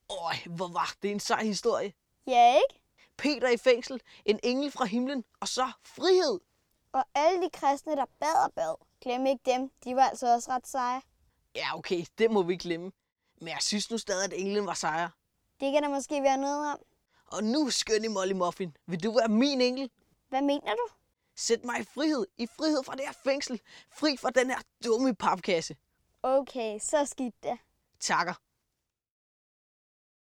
Hvor var det en sej historie. Ja, ikke? Peter i fængsel, en engel fra himlen, og så frihed. Og alle de kristne, der bad og bad. Glem ikke dem, de var altså også ret seje. Ja, okay, det må vi ikke glemme. Men jeg synes nu stadig, at englen var sejr. Det kan der måske være noget om. Og nu, skønne Molly Muffin, vil du være min engel? Hvad mener du? Sæt mig i frihed fra det her fængsel, fri fra den her dumme papkasse. Okay, så skidt det. Takker.